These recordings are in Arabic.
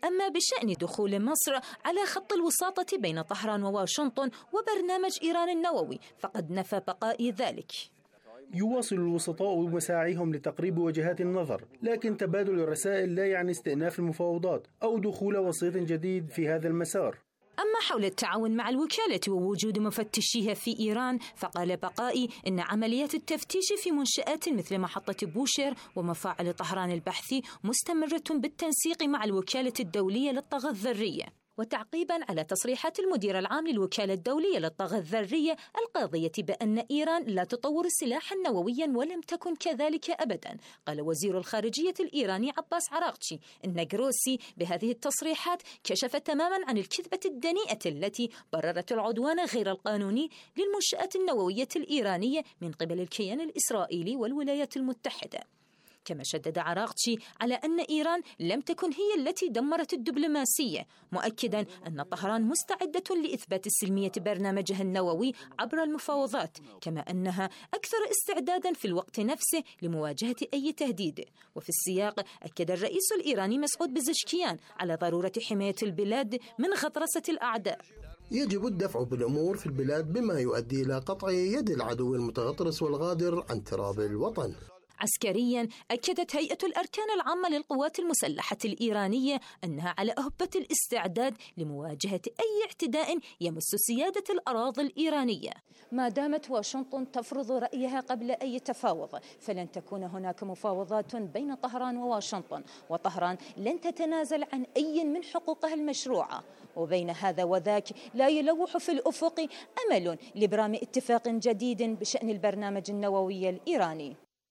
أما بشأن دخول مصر على خط الوساطة بين طهران وواشنطن وبرنامج إيران النووي فقد نفى بقاء ذلك. يواصل الوسطاء مساعيهم لتقريب وجهات النظر، لكن تبادل الرسائل لا يعني استئناف المفاوضات أو دخول وسيط جديد في هذا المسار. أما حول التعاون مع الوكالة ووجود مفتشيها في إيران، فقال بقائي إن عمليات التفتيش في منشآت مثل محطة بوشير ومفاعل طهران البحثي مستمرة بالتنسيق مع الوكالة الدولية للطاقة الذرية. وتعقيباً على تصريحات المدير العام للوكالة الدولية للطاقة الذرية القاضية بأن إيران لا تطور سلاحاً نووياً ولم تكن كذلك أبداً، قال وزير الخارجية الإيراني عباس عراقچي إن جروسي بهذه التصريحات كشف تماماً عن الكذبة الدنيئة التي بررت العدوان غير القانوني للمنشآت النووية الإيرانية من قبل الكيان الإسرائيلي والولايات المتحدة. كما شدد عراقچي على أن إيران لم تكن هي التي دمرت الدبلوماسية، مؤكدا أن طهران مستعدة لإثبات السلمية برنامجها النووي عبر المفاوضات، كما أنها أكثر استعدادا في الوقت نفسه لمواجهة أي تهديد. وفي السياق أكد الرئيس الإيراني مسعود بزشكيان على ضرورة حماية البلاد من غطرسة الأعداء. يجب الدفع بالأمور في البلاد بما يؤدي إلى قطع يد العدو المتغطرس والغادر عن تراب الوطن. عسكريا أكدت هيئة الأركان العامة للقوات المسلحة الإيرانية أنها على أهبة الاستعداد لمواجهة أي اعتداء يمس سيادة الأراضي الإيرانية. ما دامت واشنطن تفرض رأيها قبل أي تفاوض فلن تكون هناك مفاوضات بين طهران وواشنطن، وطهران لن تتنازل عن أي من حقوقها المشروعة. وبين هذا وذاك لا يلوح في الأفق أمل لإبرام اتفاق جديد بشأن البرنامج النووي الإيراني.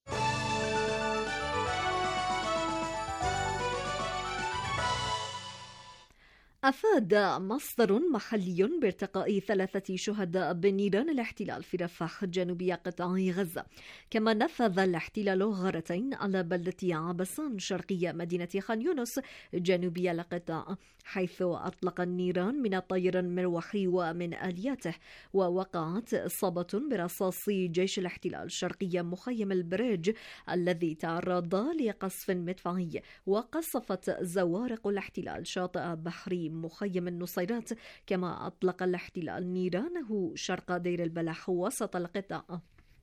أفاد مصدر محلي بارتقاء 3 شهداء بنيران الاحتلال في رفح جنوبي قطاع غزة، كما نفذ الاحتلال غارتين على بلدة عبسان شرقية مدينة خان يونس جنوبي القطاع، حيث أطلق النيران من الطيران المروحي ومن آلياته، ووقعت إصابة برصاص جيش الاحتلال شرقية مخيم البريج الذي تعرض لقصف مدفعي، وقصفت زوارق الاحتلال شاطئ بحري مخيم النصيرات، كما أطلق الاحتلال نيرانه شرق دير البلح وسط القطاع.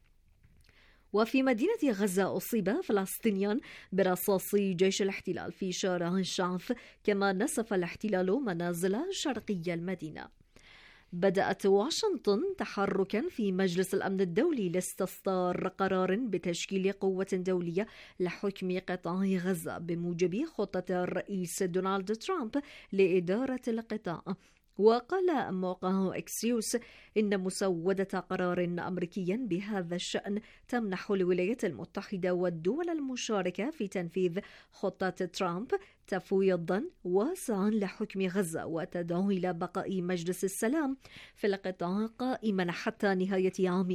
وفي مدينة غزة أصيب فلسطينيان برصاص جيش الاحتلال في شارع الشعث، كما نسف الاحتلال منازل شرقي المدينة. بدأت واشنطن تحركا في مجلس الأمن الدولي لاستصدار قرار بتشكيل قوة دولية لحكم قطاع غزة بموجب خطة الرئيس دونالد ترامب لإدارة القطاع. وقال موقع إكسيوس إن مسودة قرار أمريكي بهذا الشأن تمنح الولايات المتحدة والدول المشاركة في تنفيذ خطة ترامب تفويضا واسعا لحكم غزة، وتدعو إلى بقاء مجلس السلام في القطاع قائما حتى نهاية عام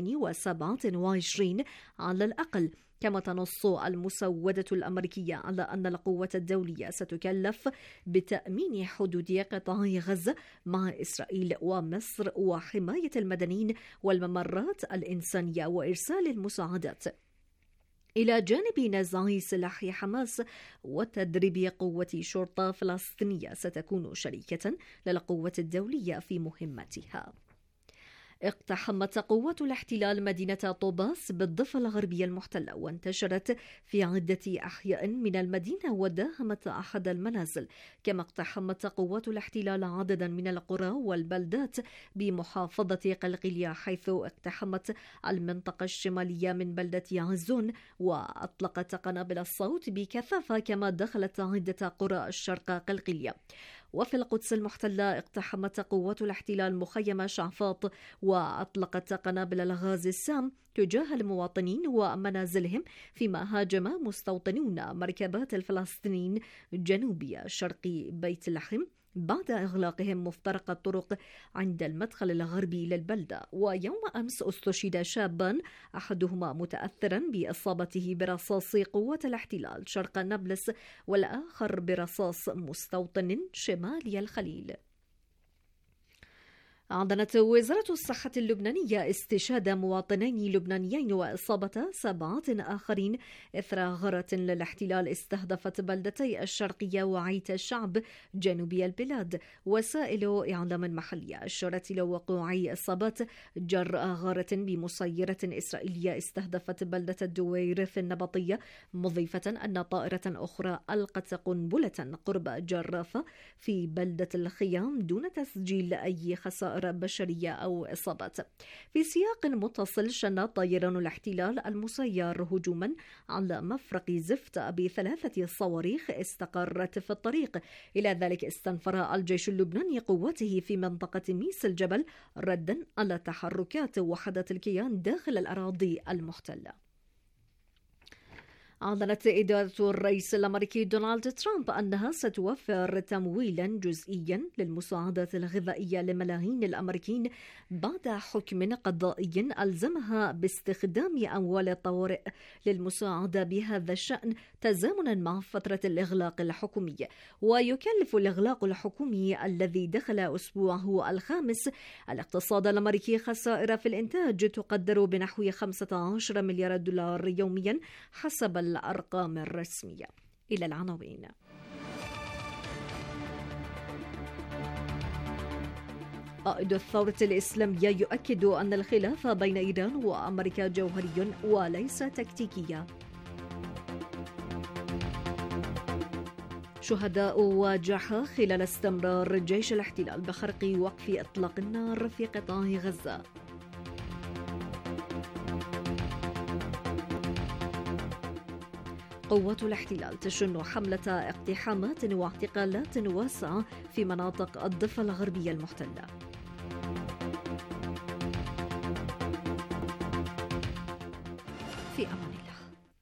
2027 على الأقل. كما تنص المسودة الأمريكية على أن القوة الدولية ستكلف بتأمين حدود قطاع غزة مع إسرائيل ومصر وحماية المدنيين والممرات الإنسانية وإرسال المساعدات، إلى جانب نزع سلاح حماس وتدريب قوة شرطة فلسطينية ستكون شريكة للقوة الدولية في مهمتها. اقتحمت قوات الاحتلال مدينة طوباس بالضفة الغربية المحتلة، وانتشرت في عدة أحياء من المدينة وداهمت أحد المنازل. كما اقتحمت قوات الاحتلال عددا من القرى والبلدات بمحافظة قلقيلية، حيث اقتحمت المنطقة الشمالية من بلدة عزون وأطلقت قنابل الصوت بكثافة، كما دخلت عدة قرى الشرق قلقيلية. وفي القدس المحتلة اقتحمت قوات الاحتلال مخيم شعفاط وأطلقت قنابل الغاز السام تجاه المواطنين ومنازلهم، فيما هاجم مستوطنون مركبات الفلسطينيين جنوبي شرق بيت لحم بعد إغلاقهم مفترق الطرق عند المدخل الغربي للبلدة. ويوم أمس استشهد شابان أحدهما متأثرا بإصابته برصاص قوة الاحتلال شرق نابلس، والآخر برصاص مستوطن شمالي الخليل. أعلنت وزارة الصحة اللبنانية استشهاد مواطنين لبنانيين وإصابة 7 آخرين إثر غارة للاحتلال استهدفت بلدتي الشرقية وعيت الشعب جنوبي البلاد. وسائل إعلام محلية أشارت إلى وقوع إصابات جراء غارة بمسيرة إسرائيلية استهدفت بلدة الدوير في النبطية، مضيفة أن طائرة أخرى ألقت قنبلة قرب جرافة في بلدة الخيام دون تسجيل أي خسائر بشرية أو إصابات. في سياق متصل شن طيران الاحتلال المسير هجوما على مفرق زفت ب3 صواريخ استقرت في الطريق. إلى ذلك استنفر الجيش اللبناني قوته في منطقة ميس الجبل ردا على تحركات وحدات الكيان داخل الأراضي المحتلة. أعلنت إدارة الرئيس الأمريكي دونالد ترامب أنها ستوفر تمويلا جزئيا للمساعدات الغذائية لملايين الأمريكيين بعد حكم قضائي ألزمها باستخدام أموال الطوارئ للمساعدة بهذا الشأن تزامنا مع فترة الإغلاق الحكومي. ويكلف الإغلاق الحكومي الذي دخل أسبوعه الخامس الاقتصاد الأمريكي خسائر في الإنتاج تقدر بنحو 15 مليار دولار يوميا حسب الأرقام الرسمية. إلى العناوين. قائد الثورة الإسلامية يؤكد أن الخلاف بين إيران وأمريكا جوهري وليس تكتيكيا. شهداء واجعة خلال استمرار جيش الاحتلال بخرق وقف إطلاق النار في قطاع غزة. قوات الاحتلال تشن حملة اقتحامات واعتقالات واسعة في مناطق الضفة الغربية المحتلة. في أمان الله.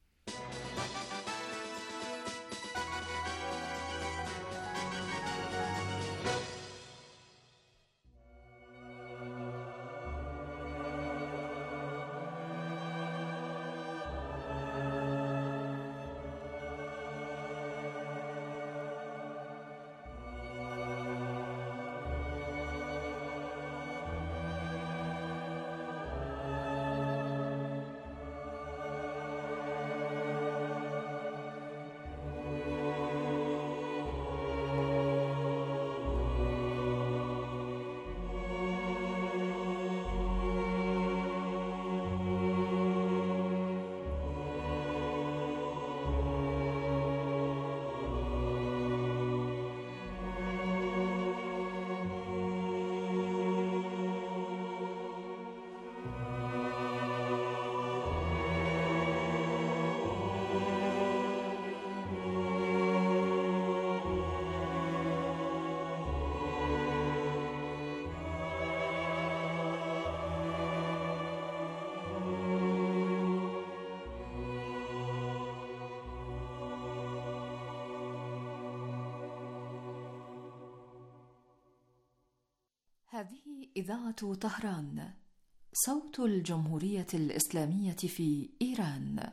هذه إذاعة طهران، صوت الجمهورية الإسلامية في إيران.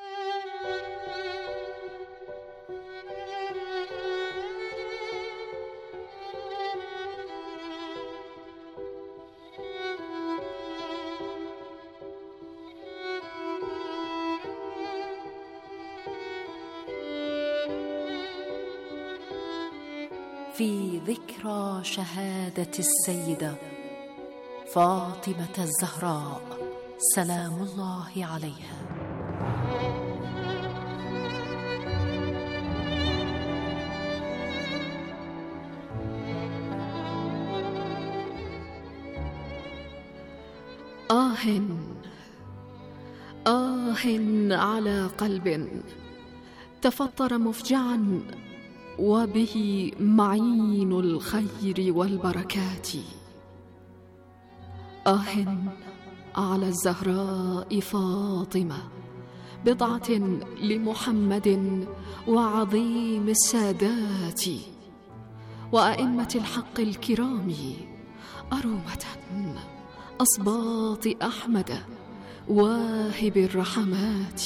في ذكرى شهادة السيدة فاطمة الزهراء سلام الله عليها. آه على قلب تفطر مفجعا وبه معين الخير والبركات. على الزهراء فاطمة بضعة لمحمد وعظيم السادات وأئمة الحق الكرام أرومة أصباط أحمد واهب الرحمات.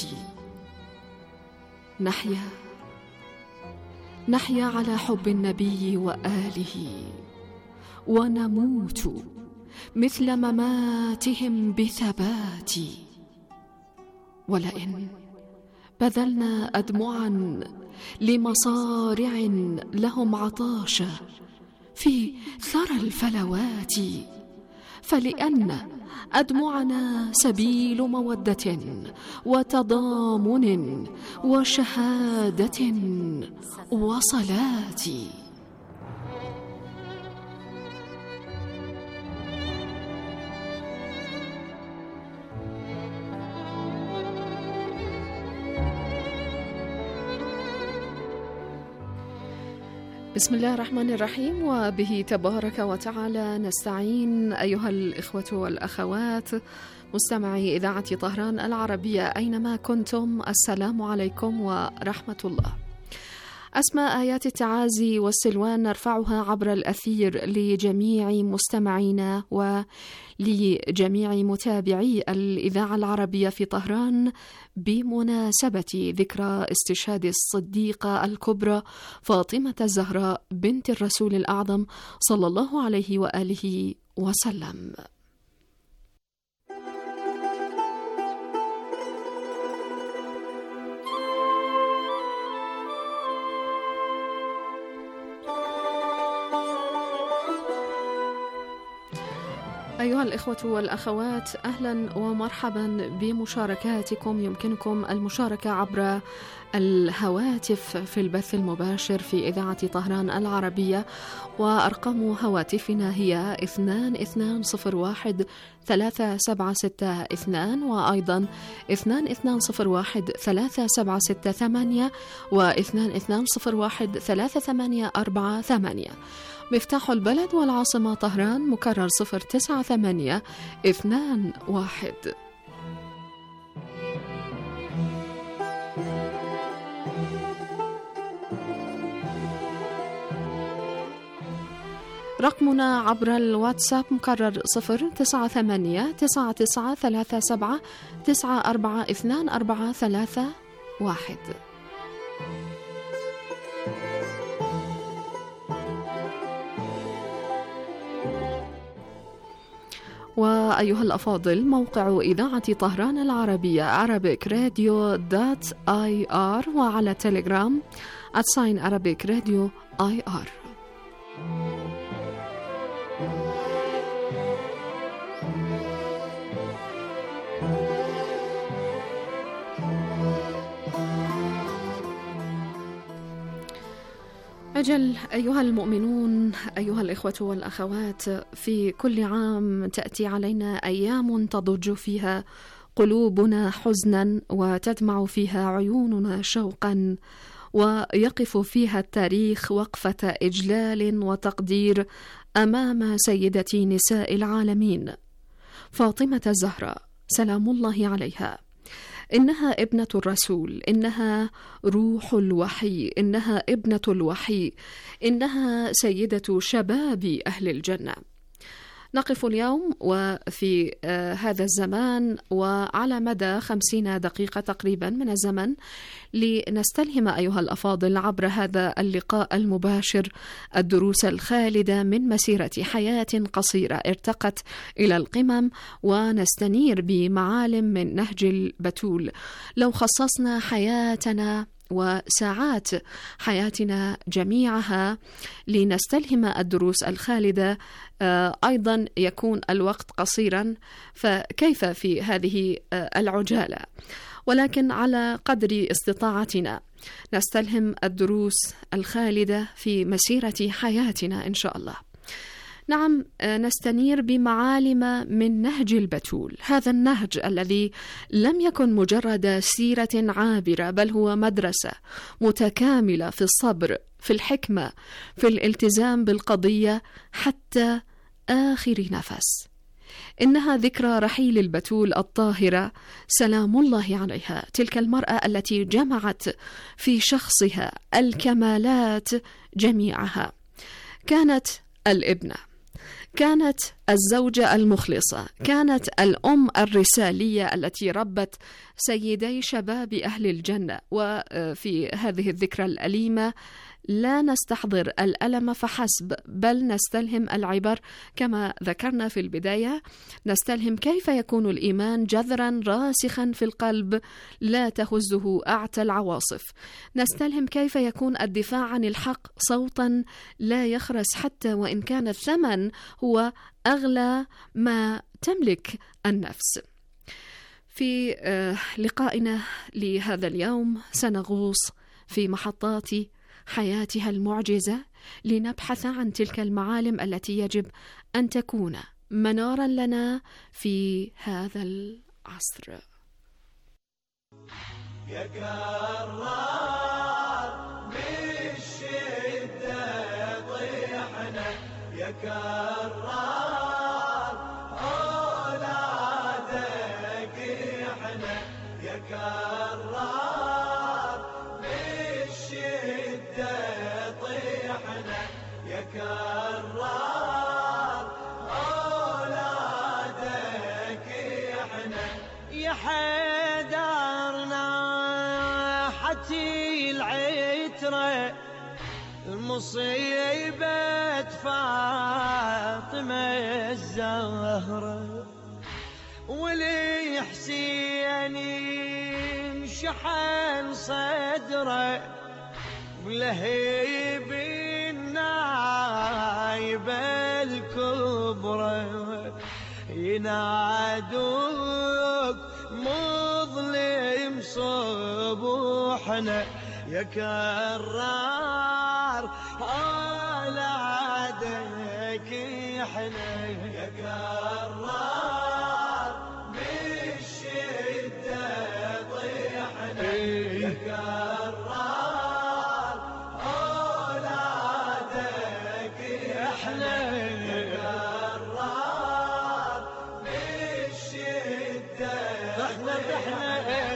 نحيا على حب النبي وآله ونموت مثل مماتهم بثبات. ولئن بذلنا أدمعا لمصارع لهم عطاشا في ثرى الفلوات، فلأن أدمعنا سبيل مودة وتضامن وشهادة وصلاة. بسم الله الرحمن الرحيم، وبه تبارك وتعالى نستعين. أيها الإخوة والأخوات مستمعي إذاعة طهران العربية أينما كنتم، السلام عليكم ورحمة الله. أسماء آيات التعازي والسلوان نرفعها عبر الأثير لجميع مستمعينا ولجميع متابعي الإذاعة العربية في طهران بمناسبة ذكرى استشهاد الصديقة الكبرى فاطمة الزهراء بنت الرسول الأعظم صلى الله عليه وآله وسلم. أيها الإخوة والأخوات، أهلا ومرحبا بمشاركاتكم. يمكنكم المشاركة عبر الهواتف في البث المباشر في إذاعة طهران العربية، وأرقام هواتفنا هي 2201-3762 وأيضا 2201-3768 و2201-3848. مفتاح البلد والعاصمة طهران مكرر 09821. رقمنا عبر الواتساب مكرر 098-9937-942431. وأيها الأفاضل، موقع إذاعة طهران العربية arabic-radio.ir، وعلى تليجرام @arabic-radio-ir. أجل أيها المؤمنون، أيها الإخوة والأخوات، في كل عام تأتي علينا أيام تضج فيها قلوبنا حزنا وتدمع فيها عيوننا شوقا، ويقف فيها التاريخ وقفة إجلال وتقدير أمام سيدة نساء العالمين فاطمة الزهراء سلام الله عليها. إنها ابنة الرسول، إنها روح الوحي، إنها ابنة الوحي، إنها سيدة شباب أهل الجنة. نقف اليوم وفي هذا الزمان وعلى مدى 50 دقيقة تقريبا من الزمن لنستلهم أيها الأفاضل عبر هذا اللقاء المباشر الدروس الخالدة من مسيرة حياة قصيرة ارتقت إلى القمم، ونستنير بمعالم من نهج البتول. لو خصصنا حياتنا وساعات حياتنا جميعها لنستلهم الدروس الخالدة أيضا يكون الوقت قصيرا، فكيف في هذه العجالة؟ ولكن على قدر استطاعتنا نستلهم الدروس الخالدة في مسيرة حياتنا إن شاء الله. نعم، نستنير بمعالم من نهج البتول، هذا النهج الذي لم يكن مجرد سيرة عابرة، بل هو مدرسة متكاملة في الصبر، في الحكمة، في الالتزام بالقضية حتى آخر نفس. إنها ذكرى رحيل البتول الطاهرة سلام الله عليها، تلك المرأة التي جمعت في شخصها الكمالات جميعها. كانت الابنة، كانت الزوجة المخلصة، كانت الأم الرسالية التي ربت سيدي شباب أهل الجنة. وفي هذه الذكرى الأليمة لا نستحضر الألم فحسب، بل نستلهم العبر كما ذكرنا في البداية. نستلهم كيف يكون الإيمان جذرا راسخا في القلب لا تهزه أعتى العواصف. نستلهم كيف يكون الدفاع عن الحق صوتا لا يخرس حتى وإن كان الثمن هو أغلى ما تملك النفس. في لقائنا لهذا اليوم سنغوص في محطات حياتها المعجزة لنبحث عن تلك المعالم التي يجب أن تكون منارا لنا في هذا العصر. يا قرار بالشدة طيحنا، يا قرار أولادك إحنا، يا قرار بالشدة طيحنا، يا قرار أولادك إحنا، يا حيدرنا حتي العترة المصيبة فاطمة الزهرة، والحسين انشحن صدره ولهيب النايبة الكبرى، ينادوك مظلم صبوحنا، يا كرار أولادك إحنا، يا كرار بالشدة طيحنا، يا كرار أولادك إحنا، يا كرار بالشدة طيحنا،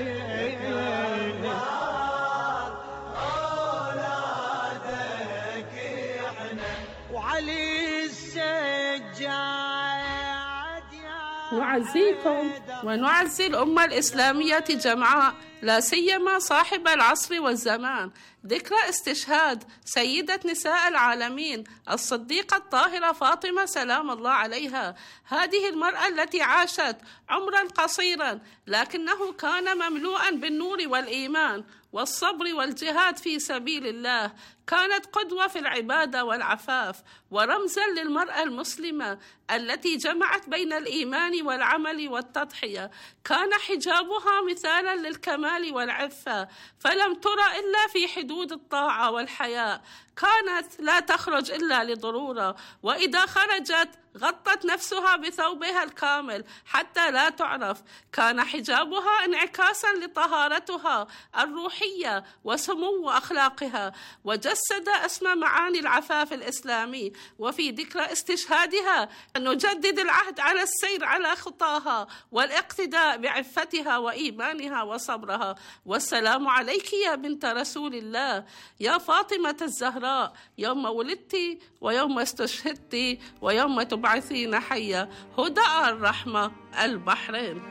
نعزيكم ونعزي الأمة الإسلامية جمعاء، لا سيما صاحب العصر والزمان، ذكرى استشهاد سيدة نساء العالمين الصديقة الطاهرة فاطمة سلام الله عليها. هذه المرأة التي عاشت عمرا قصيرا لكنه كان مملوءا بالنور والإيمان والصبر والجهاد في سبيل الله. كانت قدوة في العبادة والعفاف ورمزا للمرأة المسلمة التي جمعت بين الإيمان والعمل والتضحية. كان حجابها مثالا للكمال والعفة، فلم ترى إلا في حدود الطاعة والحياء. كانت لا تخرج إلا لضرورة، وإذا خرجت غطت نفسها بثوبها الكامل حتى لا تعرف. كان حجابها انعكاسا لطهارتها الروحية وسمو أخلاقها، وجسد أسمى معاني العفاف الإسلامي. وفي ذكرى استشهادها نجدد العهد على السير على خطاها والاقتداء بعفتها وإيمانها وصبرها. والسلام عليك يا بنت رسول الله، يا فاطمة الزهراء، يوم ولدت ويوم استشهدت ويوم تبعثين حية. هدى الرحمة، البحرين.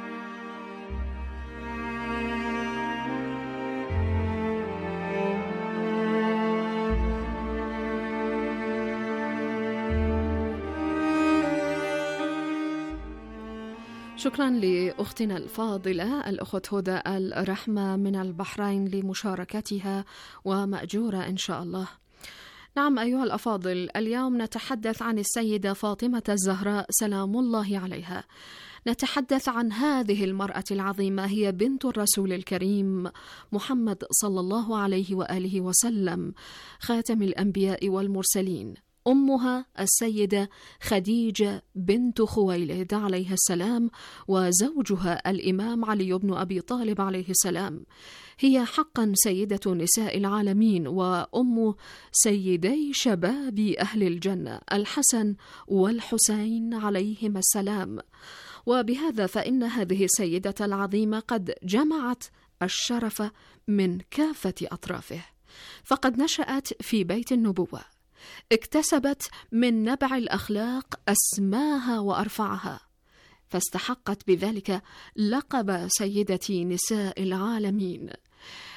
شكرا لأختنا الفاضلة الأخت هدى الرحمة من البحرين لمشاركتها، ومأجورة إن شاء الله. نعم أيها الأفاضل، اليوم نتحدث عن السيدة فاطمة الزهراء سلام الله عليها. نتحدث عن هذه المرأة العظيمة، هي بنت الرسول الكريم محمد صلى الله عليه وآله وسلم، خاتم الأنبياء والمرسلين. أمها السيدة خديجة بنت خويلد عليها السلام، وزوجها الإمام علي بن أبي طالب عليه السلام. هي حقا سيدة نساء العالمين، وأم سيدي شباب أهل الجنة الحسن والحسين عليهما السلام. وبهذا فإن هذه السيدة العظيمة قد جمعت الشرف من كافة أطرافه، فقد نشأت في بيت النبوة، اكتسبت من نبع الأخلاق أسماها وأرفعها، فاستحقت بذلك لقب سيدة نساء العالمين.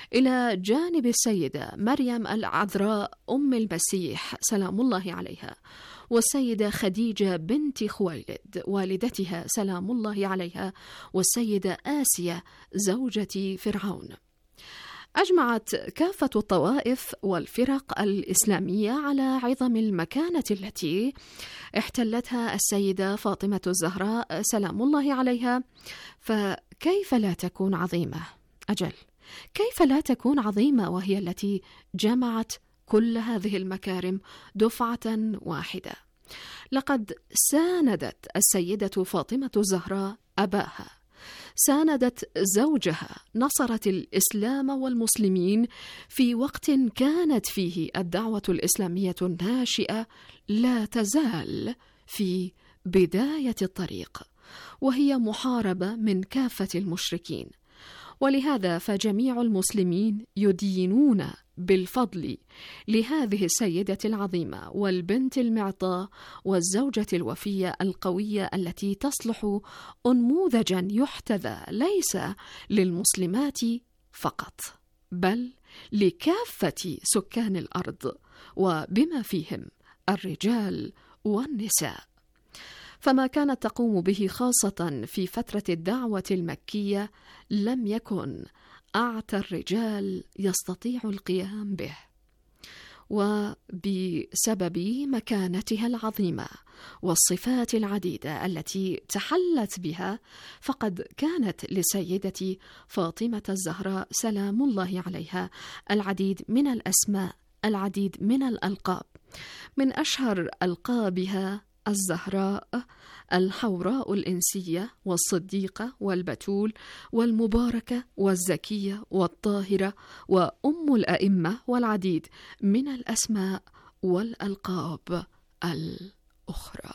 إلى جانب السيدة مريم العذراء أم المسيح سلام الله عليها، والسيدة خديجة بنت خويلد والدتها سلام الله عليها، والسيدة آسيا زوجة فرعون. أجمعت كافة الطوائف والفرق الإسلامية على عظم المكانة التي احتلتها السيدة فاطمة الزهراء سلام الله عليها، فكيف لا تكون عظيمة؟ أجل، كيف لا تكون عظيمة وهي التي جمعت كل هذه المكارم دفعة واحدة؟ لقد ساندت السيدة فاطمة الزهراء أباها، ساندت زوجها، نصرت الإسلام والمسلمين في وقت كانت فيه الدعوة الإسلامية الناشئة لا تزال في بداية الطريق، وهي محاربة من كافة المشركين. ولهذا فجميع المسلمين يدينون بالفضل لهذه السيدة العظيمة والبنت المعطاء والزوجة الوفية القوية التي تصلح أنموذجا يحتذى ليس للمسلمات فقط بل لكافة سكان الأرض وبما فيهم الرجال والنساء. فما كانت تقوم به خاصة في فترة الدعوة المكية لم يكن أعتى الرجال يستطيع القيام به، وبسبب مكانتها العظيمة والصفات العديدة التي تحلت بها فقد كانت لسيدة فاطمة الزهراء سلام الله عليها العديد من الأسماء، العديد من الألقاب، من أشهر ألقابها الزهراء، الحوراء الإنسية، والصديقة، والبتول، والمباركة، والزكية، والطاهرة، وأم الأئمة، والعديد من الأسماء والألقاب الأخرى.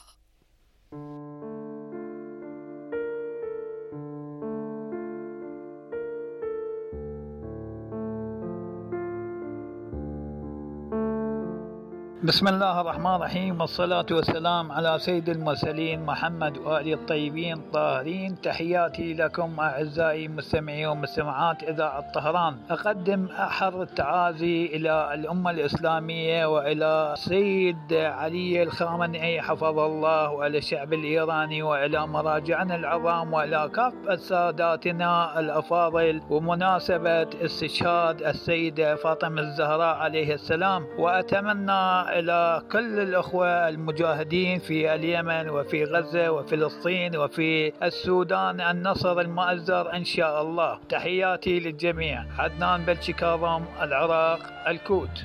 بسم الله الرحمن الرحيم، والصلاة والسلام على سيد المرسلين محمد وآله الطيبين الطاهرين. تحياتي لكم أعزائي مستمعي ومستمعات إذاعة طهران. أقدم أحر التعازي إلى الأمة الإسلامية وإلى السيد علي الخامنئي حفظه الله، وإلى الشعب الإيراني، وإلى مراجعنا العظام، وإلى كافة ساداتنا الأفاضل ومناسبة استشهاد السيدة فاطمة الزهراء عليه السلام. وأتمنى إلى كل الأخوة المجاهدين في اليمن وفي غزة وفلسطين وفي السودان النصر المؤزر إن شاء الله. تحياتي للجميع. عدنان بلشي كاظم، العراق، الكوت.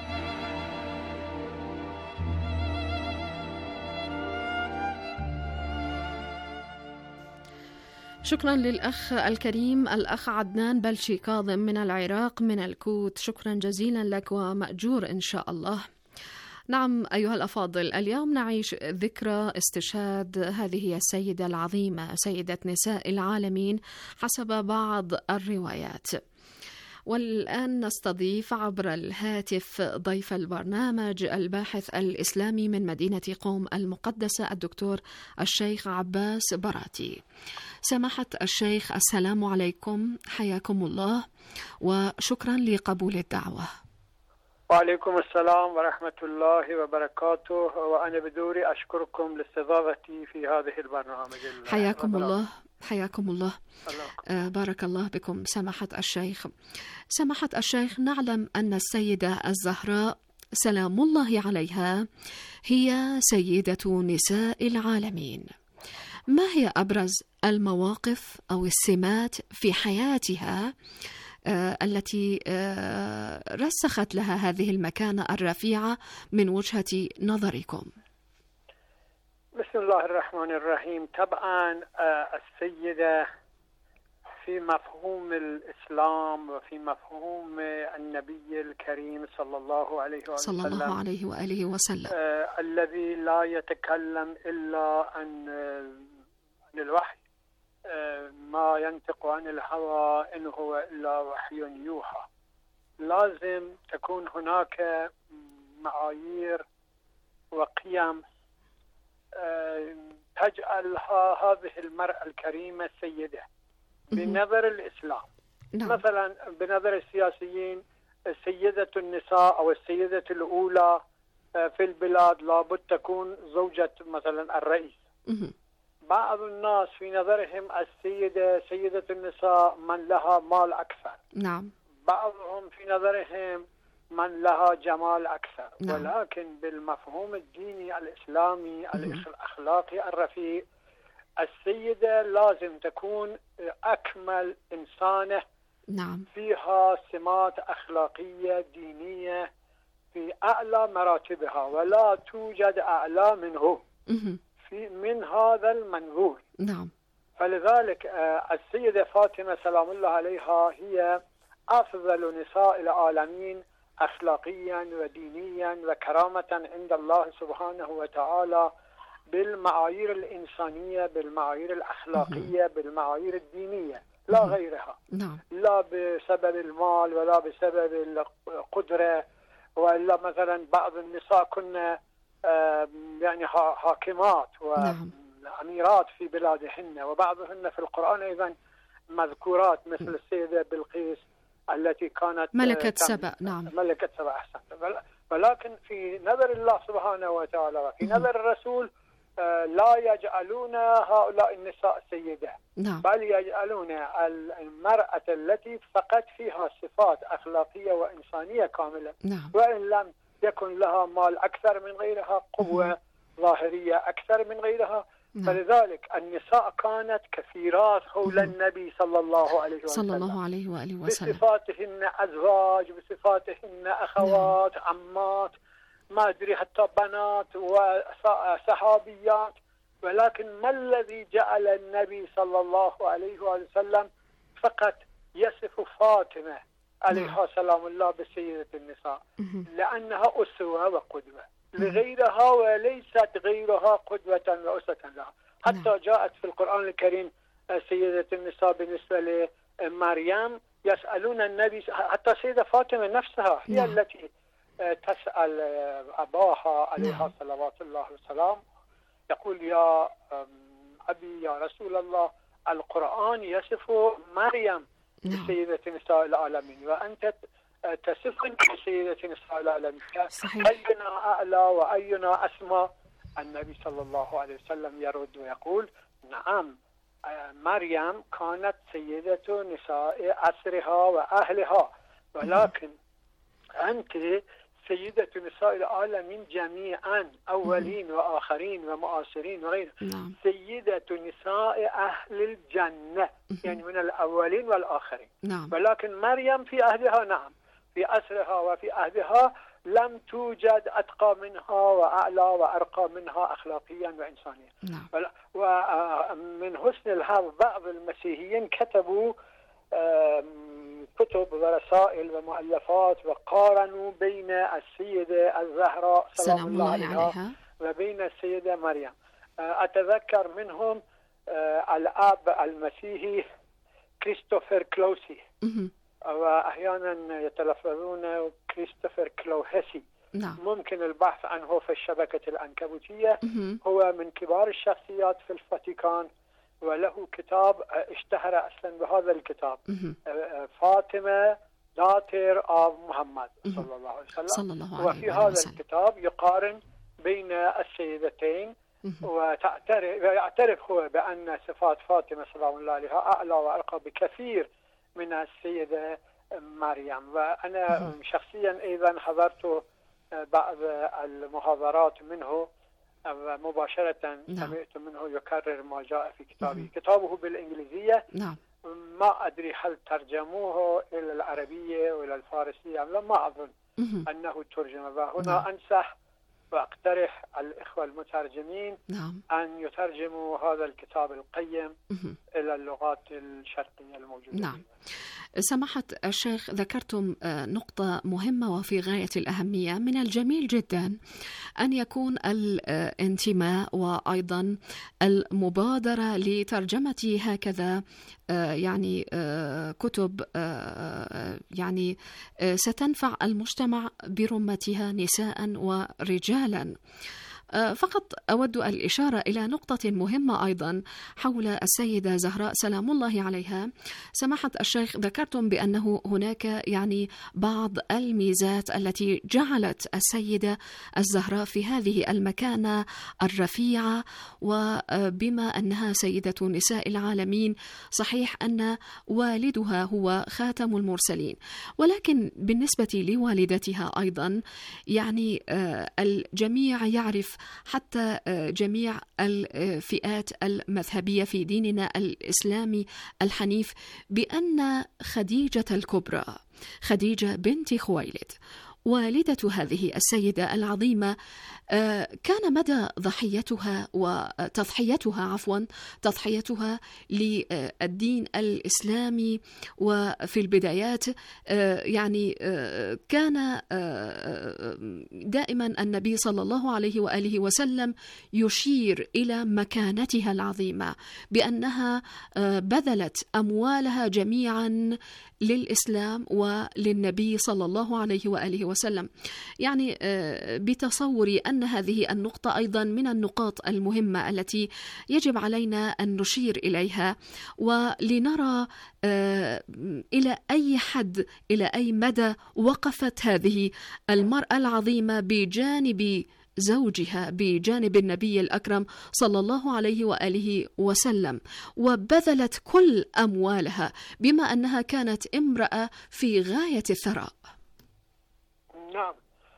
شكرا للأخ الكريم الأخ عدنان بلشي كاظم من العراق من الكوت، شكرا جزيلا لك ومأجور إن شاء الله. نعم أيها الأفاضل، اليوم نعيش ذكرى استشهاد هذه السيدة العظيمة، سيدة نساء العالمين حسب بعض الروايات. والآن نستضيف عبر الهاتف ضيف البرنامج الباحث الإسلامي من مدينة قوم المقدسة الدكتور الشيخ عباس براتي. سماحة الشيخ، السلام عليكم، حياكم الله وشكرا لقبول الدعوة. وعليكم السلام ورحمة الله وبركاته، وأنا بدوري أشكركم لاستضافتي في هذه البرنامج. حياكم الله، حياكم الله. بارك الله بكم سماحة الشيخ. سماحة الشيخ، نعلم أن السيدة الزهراء سلام الله عليها هي سيدة نساء العالمين. ما هي أبرز المواقف أو السمات في حياتها التي رسخت لها هذه المكانة الرفيعة من وجهة نظركم؟ بسم الله الرحمن الرحيم. طبعا السيدة في مفهوم الإسلام وفي مفهوم النبي الكريم صلى الله عليه وآله وسلم الذي لا يتكلم إلا عن الوحي، ما ينطق عن الهوى إن هو إلا وحي يوحى. لازم تكون هناك معايير وقيم تجعلها هذه المرأة الكريمة سيدة بنظر الإسلام. مثلا بنظر السياسيين سيدة النساء أو السيدة الأولى في البلاد لابد تكون زوجة مثلا الرئيس. بعض الناس في نظرهم سيدة النساء من لها مال أكثر. نعم. بعضهم في نظرهم من لها جمال أكثر. نعم. ولكن بالمفهوم الديني الإسلامي الأخلاقي الرفيع، السيدة لازم تكون أكمل إنسانة. نعم. فيها سمات أخلاقية دينية في أعلى مراتبها، ولا توجد أعلى منه من هذا المنظور. نعم. فلذلك السيدة فاطمة سلام الله عليها هي أفضل نساء العالمين أخلاقيا ودينيا وكرامة عند الله سبحانه وتعالى، بالمعايير الإنسانية، بالمعايير الأخلاقية، بالمعايير الدينية، لا غيرها. لا بسبب المال ولا بسبب القدرة، ولا مثلا بعض النساء كنا يعني حاكمات وأميرات في بلادهن، وبعضهن في القرآن أيضا مذكورات مثل السيدة بلقيس التي كانت ملكة سبأ. نعم. ملكة سبأ، أحسنت. ولكن في نظر الله سبحانه وتعالى وفي نظر الرسول لا يجعلون هؤلاء النساء سيدة. نعم. بل يجعلون المرأة التي فقط فيها صفات أخلاقية وإنسانية كاملة. نعم. وإن لم يكن لها مال أكثر من غيرها، قوة ظاهرية أكثر من غيرها. فلذلك النساء كانت كثيرات حول النبي صلى الله عليه وسلم، صلى الله عليه وآله وسلم، بصفاتهن أزواج، بصفاتهن أخوات، عمات، ما أدري حتى بنات وصحابيات. ولكن ما الذي جعل النبي صلى الله عليه وسلم فقط يصف فاطمة عليها سلام الله بسيدة النساء؟ لأنها أسوة وقدوة لغيرها، وليست غيرها قدوة وأسوة لها. حتى جاءت في القرآن الكريم سيدة النساء بالنسبة لمريم يسألون النبي، حتى سيدة فاطمة نفسها هي التي تسأل أباها عليها صلوات الله والسلام، يقول يا أبي يا رسول الله القرآن يصف مريم بسيدة نساء العالمين، وأنت تصفني بسيدة نساء العالمين، أينا أعلى وأينا أسمى؟ النبي صلى الله عليه وسلم يرد ويقول نعم، مريم كانت سيدة نساء عصرها وأهلها، ولكن أنت سيدة نساء العالمين جميعا، أولين وآخرين ومعاصرين وغيره. سيدة نساء أهل الجنة، يعني من الأولين والآخرين. ولكن مريم في أهلها، نعم في عصرها وفي أهلها لم توجد أتقى منها وأعلى وأرقى منها أخلاقيا وإنسانيا. ومن حسن الحظ بعض المسيحيين كتبوا كتب ورسائل ومؤلفات وقارنوا بين السيدة الزهراء سلام الله عليها وبين السيدة مريم. أتذكر منهم الأب المسيحي كريستوفر كلوسي، وأحيانا يتلفظون كريستوفر كلوهسي. ممكن البحث عنه في الشبكة العنكبوتية. هو من كبار الشخصيات في الفاتيكان، وله كتاب اشتهر أصلا بهذا الكتاب، فاطمة داتر آف محمد صلى الله عليه وسلم. وفي هذا الكتاب يقارن بين السيدتين، ويعترف هو بأن صفات فاطمة سلام الله عليها أعلى وأرقى بكثير من السيدة مريم. وأنا شخصيا أيضا حضرت بعض المحاضرات منه مباشرة. سمعت منه يكرر ما جاء في كتابه. كتابه بالإنجليزية. ما أدري هل ترجموه إلى العربية وإلى الفارسية أم لا، ما أظن أنه ترجم. وهنا أنصح وأقترح الإخوة المترجمين أن يترجموا هذا الكتاب القيم إلى اللغات الشرقية الموجودة. سماحة الشيخ، ذكرتم نقطة مهمة وفي غاية الأهمية. من الجميل جدا أن يكون الانتماء وأيضا المبادرة لترجمة هكذا يعني كتب يعني ستنفع المجتمع برمتها نساء ورجالا. فقط أود الإشارة إلى نقطة مهمة أيضا حول السيدة زهراء سلام الله عليها. سماحة الشيخ ذكرتم بأنه هناك يعني بعض الميزات التي جعلت السيدة الزهراء في هذه المكانة الرفيعة، وبما أنها سيدة نساء العالمين صحيح أن والدها هو خاتم المرسلين، ولكن بالنسبة لوالدتها أيضا يعني الجميع يعرف حتى جميع الفئات المذهبية في ديننا الإسلامي الحنيف بأن خديجة الكبرى خديجة بنت خويلد والدة هذه السيدة العظيمة كان مدى ضحيتها تضحيتها للدين الإسلامي. وفي البدايات يعني كان دائما النبي صلى الله عليه وآله وسلم يشير إلى مكانتها العظيمة بأنها بذلت أموالها جميعا للإسلام وللنبي صلى الله عليه وآله وسلم. يعني بتصوري أن هذه النقطة أيضا من النقاط المهمة التي يجب علينا أن نشير إليها، ولنرى إلى أي حد إلى أي مدى وقفت هذه المرأة العظيمة بجانب زوجها، بجانب النبي الأكرم صلى الله عليه وآله وسلم، وبذلت كل أموالها بما أنها كانت امرأة في غاية الثراء. نعم،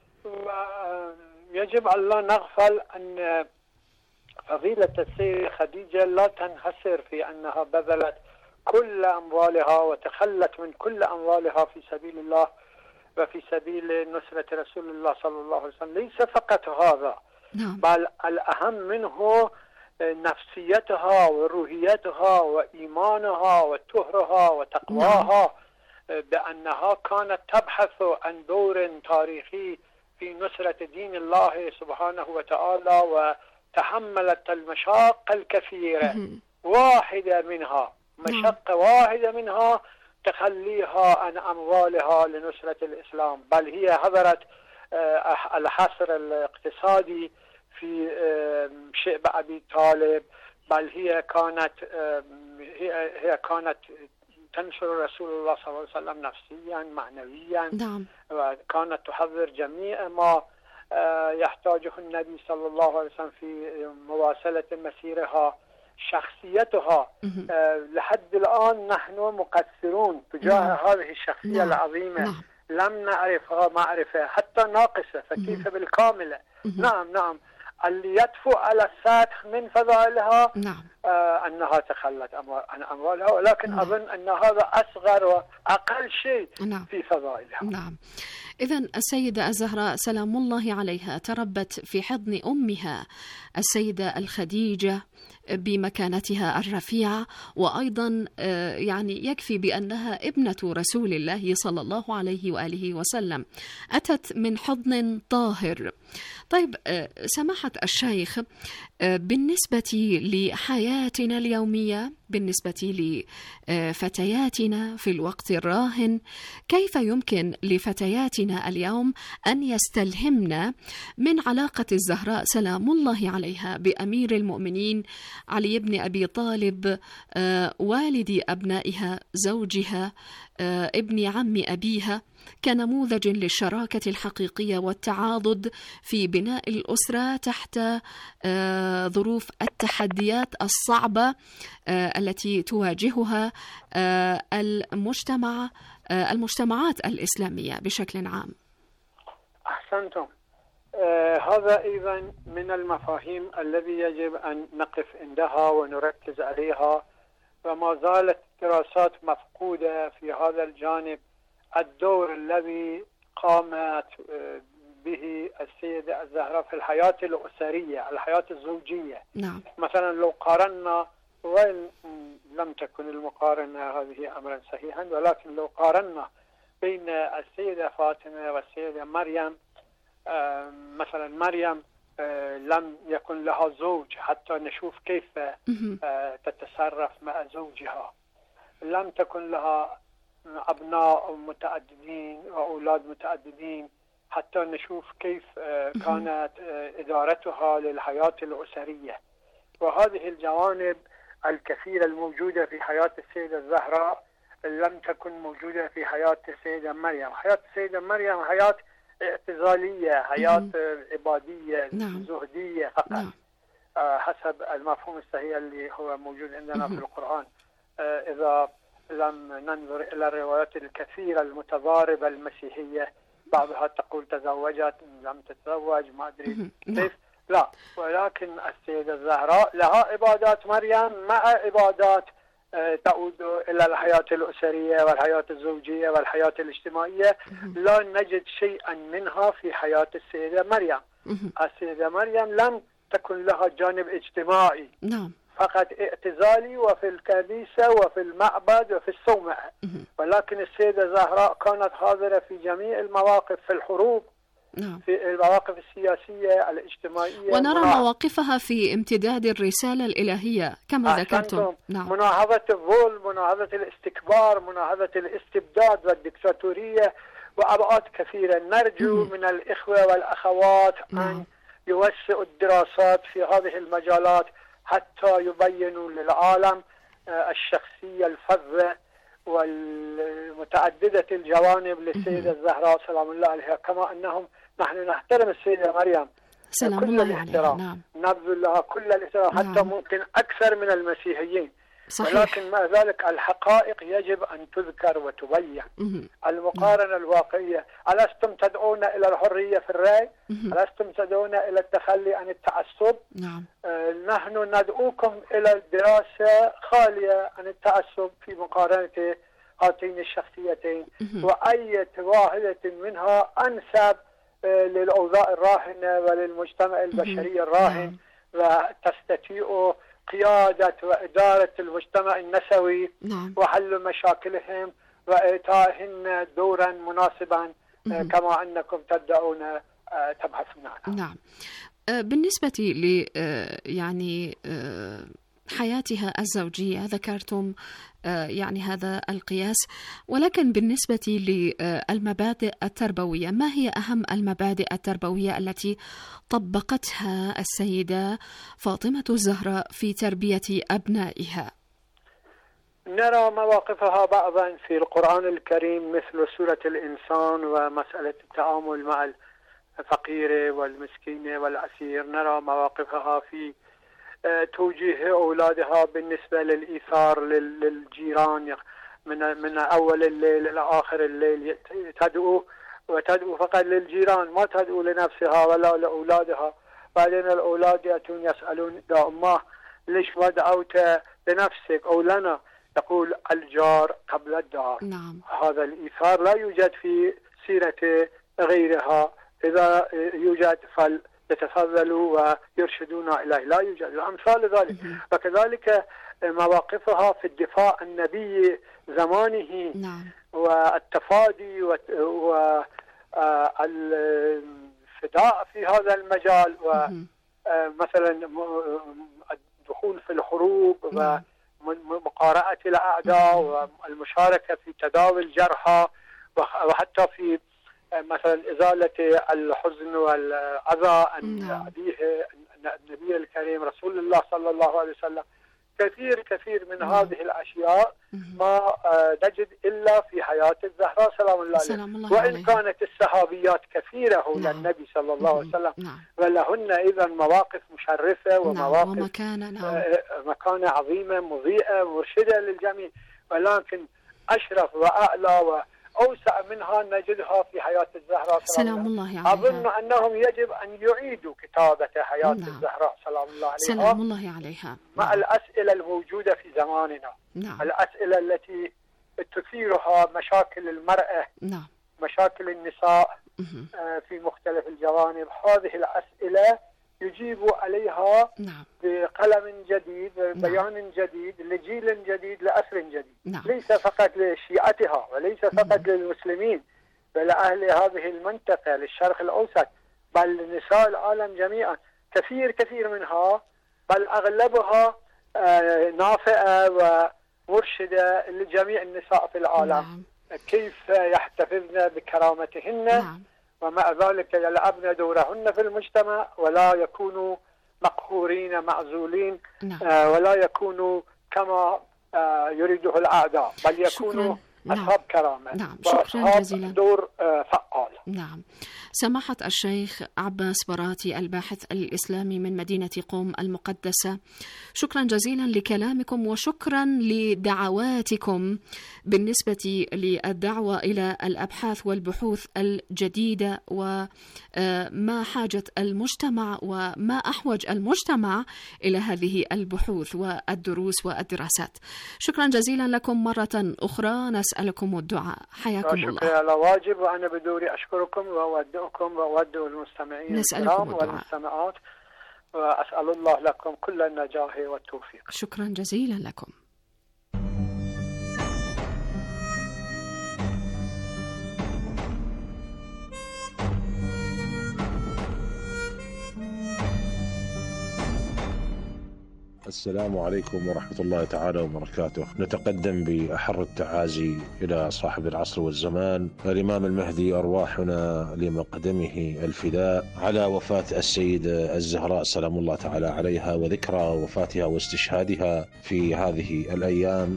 يجب أن لا نغفل أن فضيلة السيدة خديجة لا تنحصر في أنها بذلت كل أموالها وتخلت من كل أموالها في سبيل الله وفي سبيل نصرة رسول الله صلى الله عليه وسلم. ليس فقط هذا، بل الأهم منه نفسيتها وروحيتها وإيمانها وطهرها وتقواها، بأنها كانت تبحث عن دور تاريخي في نصرة دين الله سبحانه وتعالى، وتحملت المشاق الكثيرة. واحدة منها مشقة واحدة منها تخليها عن أموالها لنصرة الإسلام، بل هي حضرت الحصر الاقتصادي في شعب أبي طالب، بل هي كانت تنشر رسول الله صلى الله عليه وسلم نفسيا معنويا. وكانت تحضر جميع ما يحتاجه النبي صلى الله عليه وسلم في مواصلة مسيرها. شخصيتها لحد الآن نحن مقصرون تجاه هذه الشخصية العظيمة. لم نعرفها معرفة حتى ناقصة، فكيف بالكاملة؟ نعم اللي يدفع على السطح من فضائلها أنها تخلت عن أموالها، ولكن أظن أن هذا أصغر وأقل شيء في فضائلها. إذن السيدة الزهراء سلام الله عليها تربت في حضن أمها السيدة الخديجة بمكانتها الرفيعة، وأيضا يعني يكفي بأنها ابنة رسول الله صلى الله عليه وآله وسلم، أتت من حضن طاهر. طيب سماحة الشيخ، بالنسبة لحياتنا اليومية، بالنسبة لفتياتنا في الوقت الراهن، كيف يمكن لفتياتنا اليوم أن يستلهمن من علاقة الزهراء سلام الله عليها بأمير المؤمنين علي بن أبي طالب، والد أبنائها، زوجها، ابن عم أبيها، كنموذج للشراكة الحقيقية والتعاضد في بناء الأسرة تحت ظروف التحديات الصعبة التي تواجهها المجتمعات الإسلامية بشكل عام؟ أحسنتم. هذا أيضا من المفاهيم الذي يجب أن نقف عندها ونركز عليها، وما زالت دراسات مفقودة في هذا الجانب. الدور الذي قامت به السيدة الزهراء في الحياة الأسرية، الحياة الزوجية. مثلا لو قارنا، وإن لم تكن المقارنة هذه أمرا صحيحا، ولكن لو قارنا بين السيدة فاطمة والسيدة مريم، مثلا مريم لم يكن لها زوج حتى نشوف كيف تتصرف مع زوجها. لم تكن لها أبناء متعددين وأولاد متعددين حتى نشوف كيف كانت إدارتها للحياة الأسرية. وهذه الجوانب الكثيرة الموجودة في حياة السيدة الزهراء لم تكن موجودة في حياة السيدة مريم. حياة السيدة مريم حياة اعتزالية، حياة عبادية، زهدية فقط، حسب المفهوم الصحيح اللي هو موجود عندنا في القرآن. إذا لم ننظر إلى الروايات الكثيرة المتضاربة المسيحية، بعضها تقول تزوجت، لم تتزوج، ما أدري كيف، لا، ولكن السيدة الزهراء لها عبادات مريم مع عبادات تعود إلى الحياة الأسرية والحياة الزوجية والحياة الاجتماعية. لا نجد شيئا منها في حياة السيدة مريم. السيدة مريم لم تكن لها جانب اجتماعي، فقط اعتزالي، وفي الكنيسة وفي المعبد وفي الصومعة. ولكن السيدة الزهراء كانت حاضرة في جميع المواقف، في الحروب، في المواقف السياسية الاجتماعية، ونرى مواقفها في امتداد الرسالة الإلهية كما ذكرتم. مناهضة الظلم، مناهضة الاستكبار، مناهضة الاستبداد والدكتاتورية وأبعاد كثيرة. نرجو من الإخوة والأخوات أن يوسعوا الدراسات في هذه المجالات حتى يبينوا للعالم الشخصية الفذة والمتعددة الجوانب للسيدة الزهراء سلام الله عليها، كما أنهم نحن نحترم السيدة مريم كل الاحترام، نبذل لها كل الاحترام، حتى ممكن أكثر من المسيحيين. صحيح. ولكن مع ذلك الحقائق يجب أن تذكر وتبين. المقارنة الواقعية. ألستم تدعون إلى الحرية في الرأي؟ ألستم تدعون إلى التخلي عن التعصب؟ نحن ندعوكم إلى الدراسة خالية عن التعصب في مقارنة هاتين الشخصيتين، وأي واحدة منها أنسب للأوضاع الراهنة وللمجتمع البشري الراهن، وتستطيع قيادة وإدارة المجتمع النسوي وحل مشاكلهم وإعطائهن دورا مناسبا كما أنكم تدعون تبحثون عنها. نعم. بالنسبة ل يعني حياتها الزوجية ذكرتم يعني هذا القياس، ولكن بالنسبة للمبادئ التربوية، ما هي أهم المبادئ التربوية التي طبقتها السيدة فاطمة الزهراء في تربية أبنائها؟ نرى مواقفها بعضا في القرآن الكريم مثل سورة الإنسان ومسألة التعامل مع الفقير والمسكين والأسير. نرى مواقفها في توجيه أولادها بالنسبة للإيثار للجيران، من أول الليل إلى آخر الليل تدعو فقط للجيران، ما تدعو لنفسها ولا لأولادها. بعدين الأولاد يأتون يسألون يا أمه ليش ما دعوت لنفسك أو لنا؟ تقول الجار قبل الدار. هذا الإيثار لا يوجد في سيرة غيرها. إذا يوجد يتفضلوا ويرشدونا إليه، لا يوجد الأمثال ذلك. وكذلك مواقفها في الدفاع عن نبي زمانه والتفادي والفداء في هذا المجال، ومثلا الدخول في الحروب ومقارعة الأعداء والمشاركة في تداوي الجرحى، وحتى في مثلا إزالة الحزن والعزاء عن أبيه النبي الكريم رسول الله صلى الله عليه وسلم. كثير من هذه الأشياء ما نجد إلا في حياة الزهراء سلام الله عليه. وإن كانت الصحابيات كثيرة حول النبي صلى الله عليه وسلم، ولهن إذا مواقف مشرفة ومواقف مكانة عظيمة مضيئة مرشدة للجميع، ولكن أشرف وأعلى أوسع منها نجدها في حياة الزهراء سلام الله عليها. أظن أنهم يجب أن يعيدوا كتابة حياة الزهراء سلام الله عليها، سلام الله عليها، مع الأسئلة الموجودة في زماننا. الأسئلة التي تثيرها مشاكل المرأة، مشاكل النساء في مختلف الجوانب. هذه الأسئلة يجيب عليها بقلم جديد، بيان جديد لجيل جديد لأسر جديد. ليس فقط لشيعتها وليس فقط للمسلمين، بل أهل هذه المنطقة للشرق الأوسط، بل لنساء العالم جميعا. كثير منها، بل أغلبها نافعة ومرشدة لجميع النساء في العالم. كيف يحتفظن بكرامتهن ومع ذلك يلعبن دورهن في المجتمع ولا يكونوا مقهورين معزولين، ولا يكونوا كما يريده الأعداء، بل يكونوا أصحاب كرامة. نعم، شكرا جزيلا. دور فعال. نعم. سماحة الشيخ عباس براتي، الباحث الإسلامي من مدينة قم المقدسة، شكرا جزيلا لكلامكم وشكرا لدعواتكم بالنسبة للدعوة إلى الأبحاث والبحوث الجديدة وما حاجة المجتمع وما أحوج المجتمع إلى هذه البحوث والدروس والدراسات. شكرا جزيلا لكم مرة أخرى، نسألكم الدعاء. حياكم الله. شكرا على واجب، وأنا بدوري أشكركم وأودعكم وأودع المستمعين الكرام والمستمعات، وأسأل الله لكم كل النجاح والتوفيق. شكرا جزيلا لكم. السلام عليكم ورحمة الله تعالى وبركاته. نتقدم بأحر التعازي إلى صاحب العصر والزمان الإمام المهدي، أرواحنا لمقدمه الفداء، على وفاة السيدة الزهراء سلام الله تعالى عليها، وذكرى وفاتها واستشهادها في هذه الأيام.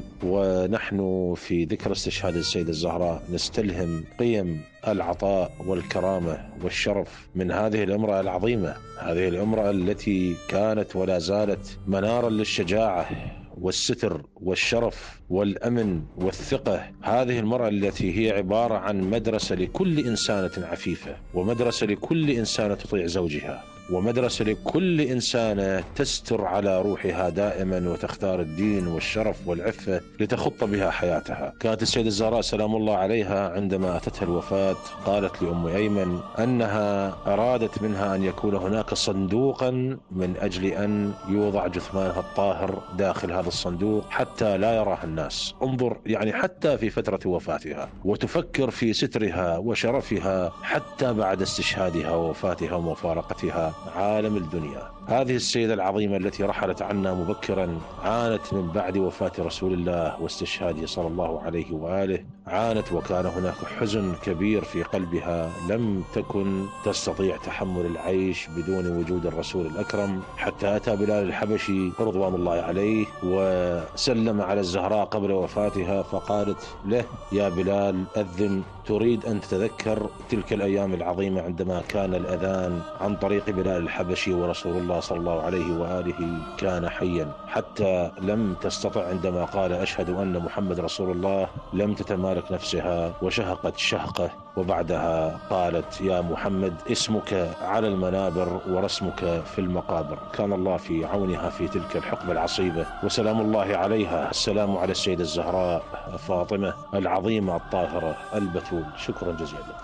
ونحن في ذكر استشهاد السيدة الزهراء نستلهم قيم العطاء والكرامة والشرف من هذه الامرأة العظيمة، هذه الامرأة التي كانت ولا زالت منارا للشجاعة والستر والشرف والأمن والثقة. هذه المرأة التي هي عبارة عن مدرسة لكل إنسانة عفيفة، ومدرسة لكل إنسانة تطيع زوجها، ومدرسة لكل إنسانة تستر على روحها دائما وتختار الدين والشرف والعفة لتخط بها حياتها. كانت السيدة الزهراء سلام الله عليها عندما أتتها الوفاة قالت لأم أيمن أنها أرادت منها أن يكون هناك صندوقا من أجل أن يوضع جثمانها الطاهر داخل هذا الصندوق حتى لا يراها الناس. انظر، يعني حتى في فترة وفاتها، وتفكر في سترها وشرفها حتى بعد استشهادها ووفاتها ومفارقتها عالم الدنيا. هذه السيدة العظيمة التي رحلت عنا مبكرا عانت من بعد وفاة رسول الله واستشهاده صلى الله عليه وآله، عانت وكان هناك حزن كبير في قلبها، لم تكن تستطيع تحمل العيش بدون وجود الرسول الأكرم، حتى أتى بلال الحبشي رضوان الله عليه وسلم على الزهراء قبل وفاتها، فقالت له يا بلال أذن، تريد أن تتذكر تلك الأيام العظيمة عندما كان الأذان عن طريق بلال الحبشي ورسول الله صلى الله عليه وآله كان حيا، حتى لم تستطع عندما قال أشهد أن محمد رسول الله لم تتمالك نفسها وشهقت شهقة، وبعدها قالت يا محمد اسمك على المنابر ورسمك في المقابر. كان الله في عونها في تلك الحقبة العصيبة، وسلام الله عليها. السلام على السيدة الزهراء فاطمة العظيمة الطاهرة البتول. شكرا جزيلا.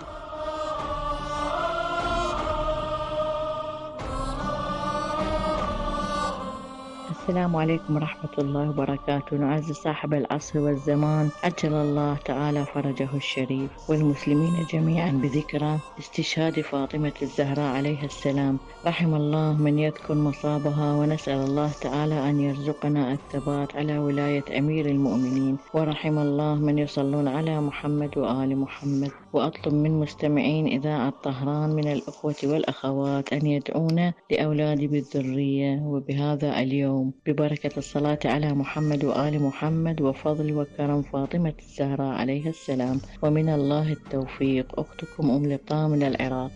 السلام عليكم ورحمة الله وبركاته. نعزي صاحب العصر والزمان عجل الله تعالى فرجه الشريف والمسلمين جميعا بذكرى استشهاد فاطمة الزهراء عليها السلام. رحم الله من يذكر مصابها، ونسأل الله تعالى أن يرزقنا الثبات على ولاية أمير المؤمنين، ورحم الله من يصلون على محمد وآل محمد. وأطلب من مستمعين إذاعة طهران من الأخوة والأخوات أن يدعونا لأولادي بالذرية وبهذا اليوم ببركة الصلاة على محمد وآل محمد وفضل وكرم فاطمة الزهراء عليها السلام، ومن الله التوفيق. أختكم أم لقاء من العراق.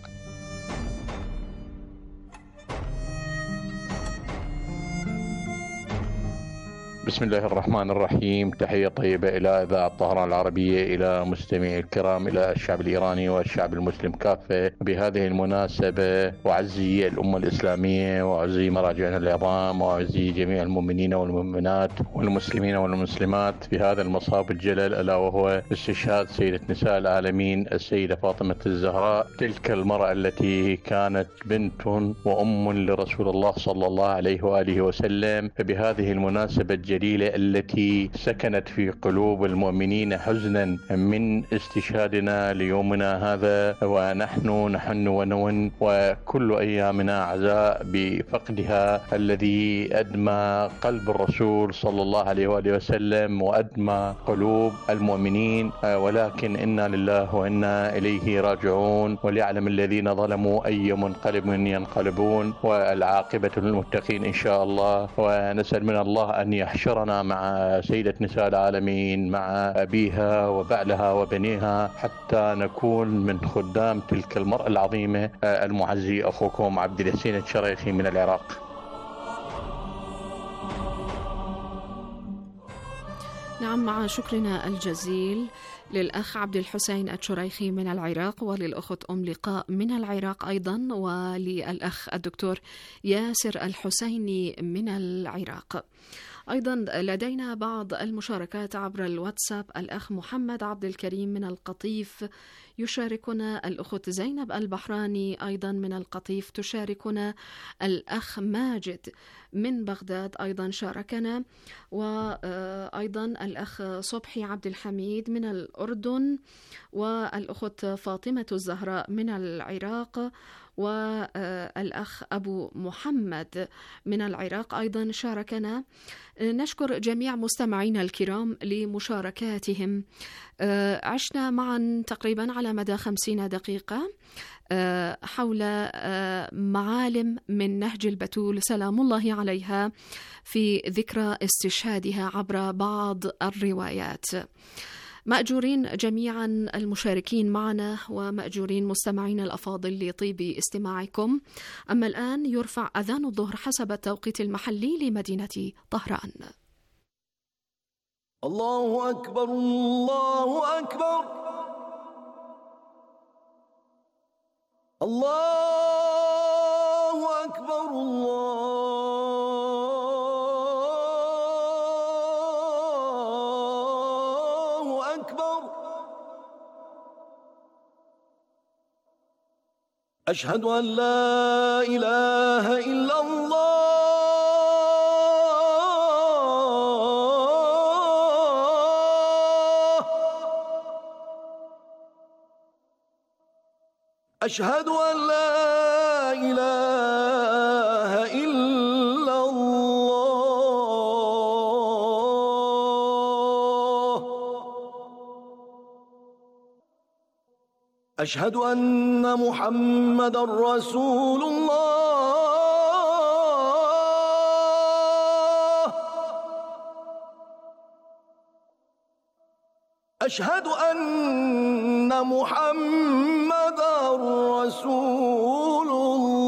بسم الله الرحمن الرحيم. تحية طيبة إلى إذاعة طهران العربية، إلى مستمعي الكرام، إلى الشعب الإيراني والشعب المسلم كافة. بهذه المناسبة أعزي الأمة الإسلامية، وأعزي مراجعنا العظام، وأعزي جميع المؤمنين والمؤمنات والمسلمين والمسلمات في هذا المصاب الجلل، ألا وهو استشهاد سيدة نساء العالمين السيدة فاطمة الزهراء، تلك المرأة التي كانت بنت وأم لرسول الله صلى الله عليه وآله وسلم. فبهذه المناسبة الجليلة التي سكنت في قلوب المؤمنين حزنا من استشهادنا ليومنا هذا، ونحن نحن ونون وكل أيامنا عزاء بفقدها الذي أدمى قلب الرسول صلى الله عليه وآله وسلم وأدمى قلوب المؤمنين، ولكن إنا لله وإنا إليه راجعون، وليعلم الذين ظلموا أي منقلب ينقلبون، والعاقبة للمتقين إن شاء الله. ونسأل من الله أن يحشرنا مع سيدة نساء العالمين، مع أبيها وبعلها وبنيها، حتى نكون من خدام تلك المرأة العظيمة. المعزي أخوكم عبد الحسين الشريخي من العراق. نعم، مع شكرنا الجزيل للأخ عبد الحسين الشريخي من العراق، وللأخت أم لقاء من العراق أيضا، وللأخ الدكتور ياسر الحسيني من العراق. أيضا لدينا بعض المشاركات عبر الواتساب. الأخ محمد عبد الكريم من القطيف يشاركنا، الأخت زينب البحراني أيضا من القطيف تشاركنا، الأخ ماجد من بغداد أيضا شاركنا، وأيضا الأخ صبحي عبد الحميد من الأردن، والأخت فاطمة الزهراء من العراق، والأخ أبو محمد من العراق أيضا شاركنا. نشكر جميع مستمعينا الكرام لمشاركاتهم. عشنا معا تقريبا على مدى 50 دقيقة حول معالم من نهج البتول سلام الله عليها في ذكرى استشهادها عبر بعض الروايات. مأجورين جميعا المشاركين معنا، ومأجورين مستمعين الأفاضل لطيب استماعكم. أما الآن يرفع أذان الظهر حسب التوقيت المحلي لمدينة طهران. الله أكبر الله أكبر الله أكبر الله أكبر. أشهد أن لا إله إلا الله أشهد أن لا إله إلا الله أشهد أن محمد رسول الله أشهد أن محمد رسول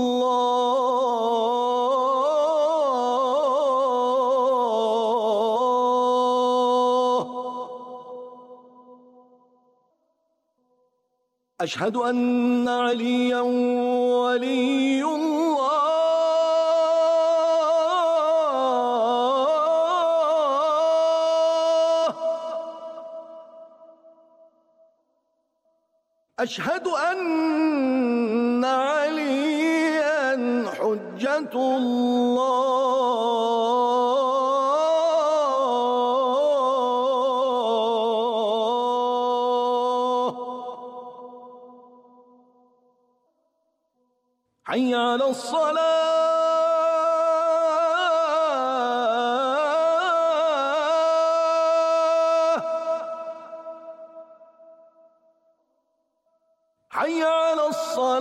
الله أشهد أن عليا ولي الله أشهد أن عليا حجة الله حي على الصلاة حي على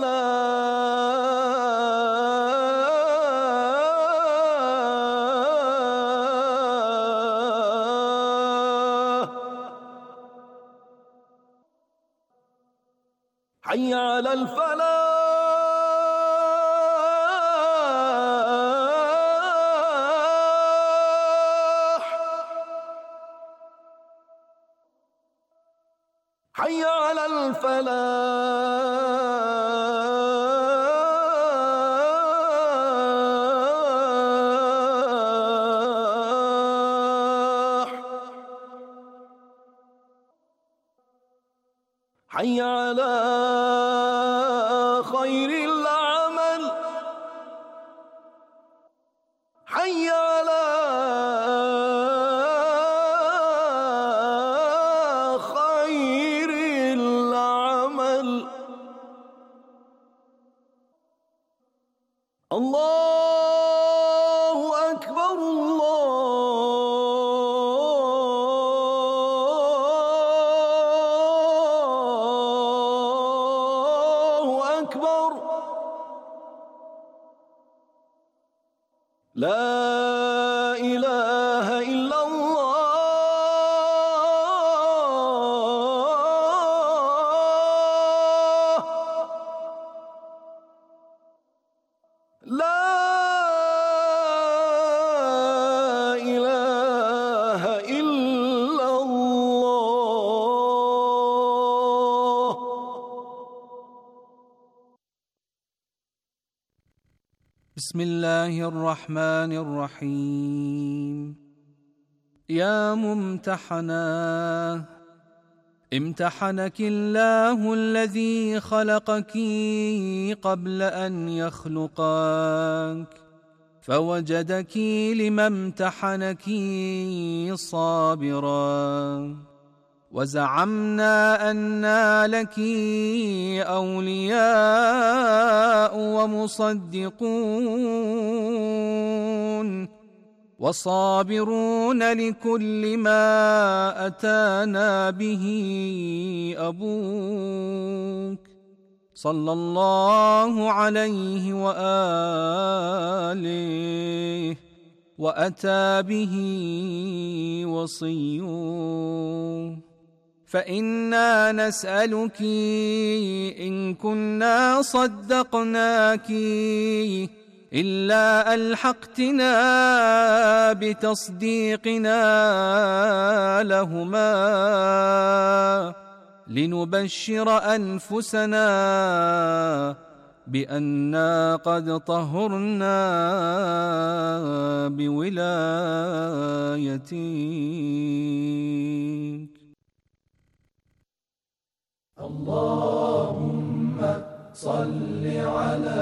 الصلاة حي على الفلاح حي على الفلاح حي على خير العمل حي على الله أكبر الله أكبر لا إله إلا الله لا إله إلا الله. بسم الله الرحمن الرحيم. يا ممتحنة امتحنك الله الذي خلقك قبل أن يخلقك فوجدك لما امتحنك صابرا وزعمنا أن لك أولياء ومصدقون وصابرون لكل ما أتانا به أبوك صلى الله عليه وآله وأتى به وصيه. فإنا نسألك إن كنا صدقناك إلا ألحقتنا بتصديقنا لهما لنبشر أنفسنا بأننا قد طهرنا بولايتك. اللهم صل على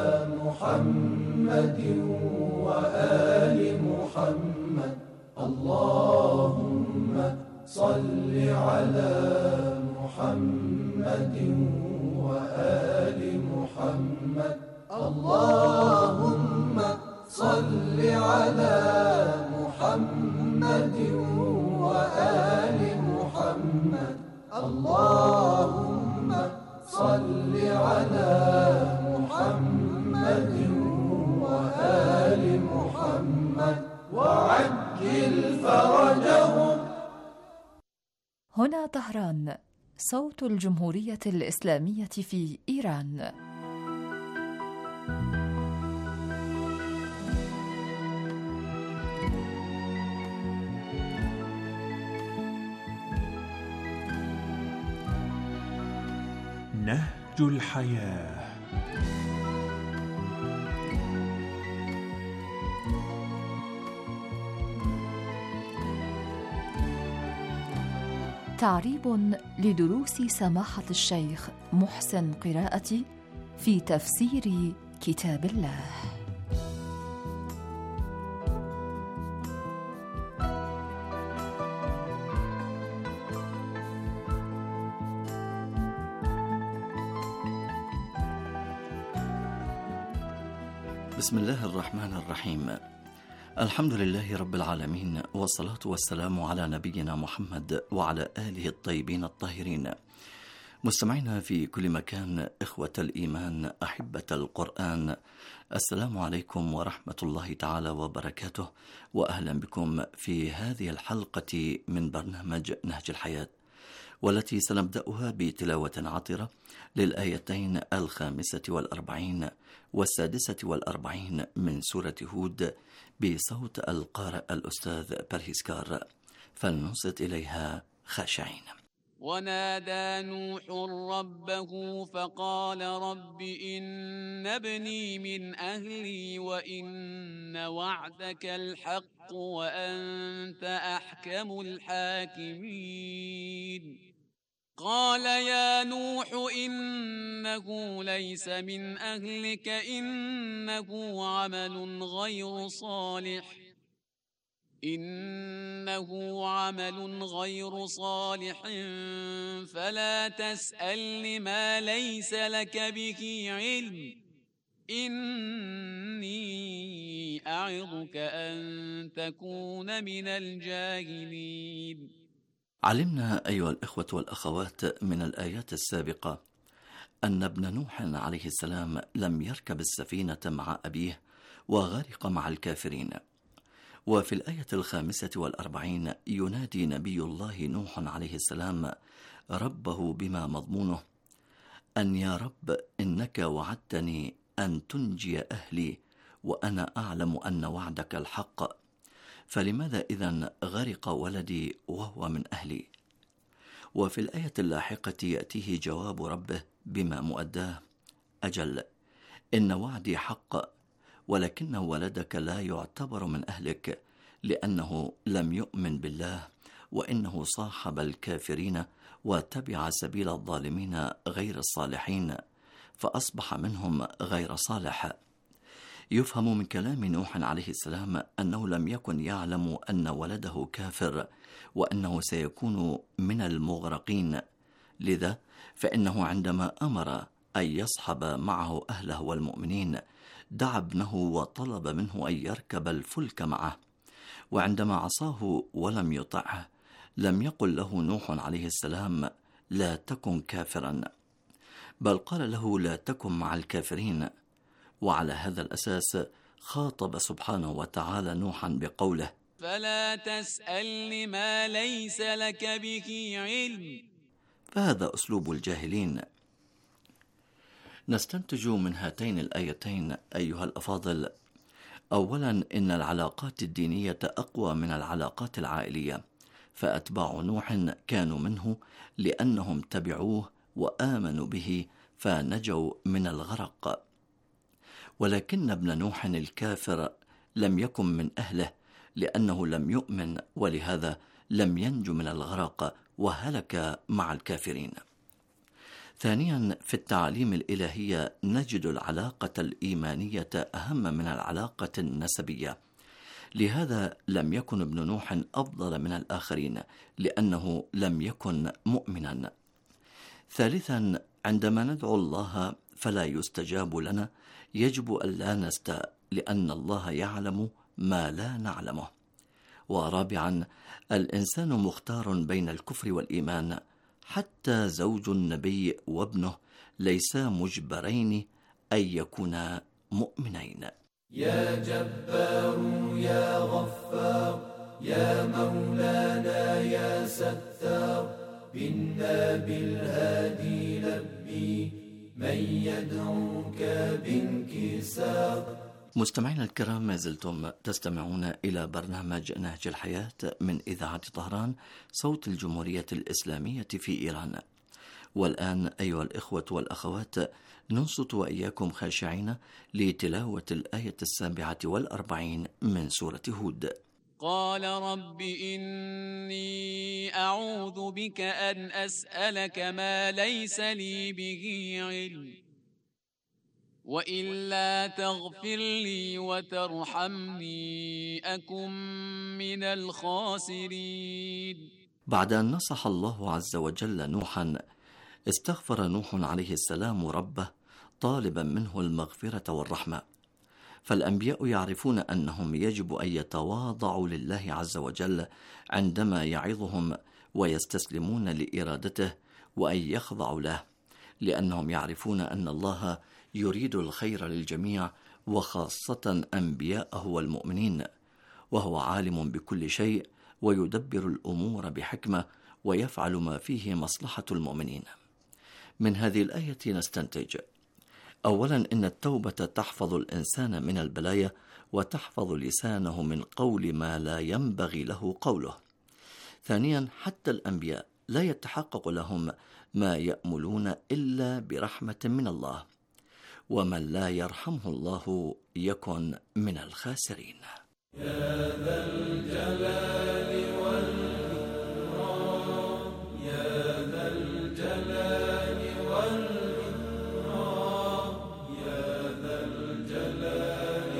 محمد وآل محمد. اللهم صل على محمد وآل محمد. اللهم صل على محمد وآل محمد. اللهم صل على محمد وآل محمد وعجل فرجهم. هنا طهران، صوت الجمهورية الإسلامية في إيران. نهج الحياة. تعريب لدروس سماحة الشيخ محسن قراءتي في تفسير كتاب الله. بسم الله الرحمن الرحيم. الحمد لله رب العالمين، والصلاة والسلام على نبينا محمد وعلى آله الطيبين الطاهرين. مستمعينا في كل مكان، إخوة الإيمان، أحبة القرآن، السلام عليكم ورحمة الله تعالى وبركاته، وأهلا بكم في هذه الحلقة من برنامج نهج الحياة، والتي سنبدأها بتلاوة عطرة للآيتين 45 و46 من سورة هود بصوت القارئ الأستاذ برهيسكار، فلنصت إليها خاشعين. ونادى نوح ربه فقال رب إن ابني من أهلي وإن وعدك الحق وأنت أحكم الحاكمين. قال يا نوح إنه ليس من أهلك إنه عمل غير صالح فلا تسألني ما ليس لك به علم إني أعظك أن تكون من الجاهلين. علمنا أيها الإخوة والأخوات من الآيات السابقة أن ابن نوح عليه السلام لم يركب السفينة مع أبيه وغرق مع الكافرين. وفي الآية 45 ينادي نبي الله نوح عليه السلام ربه بما مضمونه أن يا رب إنك وعدتني أن تنجي أهلي وأنا أعلم أن وعدك الحق، فلماذا إذن غرق ولدي وهو من أهلي؟ وفي الآية اللاحقة يأتيه جواب ربه بما مؤداه أجل إن وعدي حق، ولكن ولدك لا يعتبر من أهلك لأنه لم يؤمن بالله، وإنه صاحب الكافرين وتبع سبيل الظالمين غير الصالحين، فأصبح منهم غير صالح. يفهم من كلام نوح عليه السلام أنه لم يكن يعلم أن ولده كافر وأنه سيكون من المغرقين، لذا فإنه عندما أمر أن يصحب معه أهله والمؤمنين دعا ابنه وطلب منه أن يركب الفلك معه، وعندما عصاه ولم يطعه لم يقل له نوح عليه السلام لا تكن كافرا، بل قال له لا تكن مع الكافرين. وعلى هذا الأساس خاطب سبحانه وتعالى نوحا بقوله فلا تسألني ما ليس لك به علم. فهذا أسلوب الجاهلين. نستنتج من هاتين الآيتين أيها الأفاضل أولا إن العلاقات الدينية أقوى من العلاقات العائلية، فأتباع نوح كانوا منه لأنهم تبعوه وآمنوا به فنجوا من الغرق، ولكن ابن نوح الكافر لم يكن من أهله لأنه لم يؤمن، ولهذا لم ينج من الغرق وهلك مع الكافرين. ثانيا في التعاليم الإلهية نجد العلاقة الإيمانية أهم من العلاقة النسبية، لهذا لم يكن ابن نوح أفضل من الآخرين لأنه لم يكن مؤمنا. ثالثا عندما ندعو الله فلا يستجاب لنا يجب ألا نستاء لأن الله يعلم ما لا نعلمه. ورابعا الإنسان مختار بين الكفر والإيمان، حتى زوج النبي وابنه ليسا مجبرين أن يكونا مؤمنين. يا جبار يا غفار يا مولانا يا ستار، بنا بالهادي لبي من يدعوك بانكسار. مستمعينا الكرام، ما زلتم تستمعون إلى برنامج نهج الحياة من إذاعة طهران صوت الجمهورية الإسلامية في إيران. والآن أيها الإخوة والأخوات ننصت وإياكم خاشعين لتلاوة الآية 47 من سورة هود. قال رب إني أعوذ بك أن أسألك ما ليس لي به علم، وإلا تغفر لي وترحمني أكن من الخاسرين. بعد أن نصح الله عز وجل نوحا، استغفر نوح عليه السلام ربه طالبا منه المغفرة والرحمة. فالأنبياء يعرفون أنهم يجب أن يتواضعوا لله عز وجل عندما يعظهم ويستسلمون لإرادته وأن يخضعوا له، لأنهم يعرفون أن الله يريد الخير للجميع وخاصة أنبياءه والمؤمنين، وهو عالم بكل شيء ويدبر الأمور بحكمة ويفعل ما فيه مصلحة المؤمنين. من هذه الآية نستنتج أولا إن التوبة تحفظ الإنسان من البلايا وتحفظ لسانه من قول ما لا ينبغي له قوله. ثانيا حتى الأنبياء لا يتحقق لهم ما يأملون إلا برحمة من الله، ومن لا يرحمه الله يكن من الخاسرين. يا ذا الجلال والإكرام يا ذا الجلال والإكرام يا ذا الجلال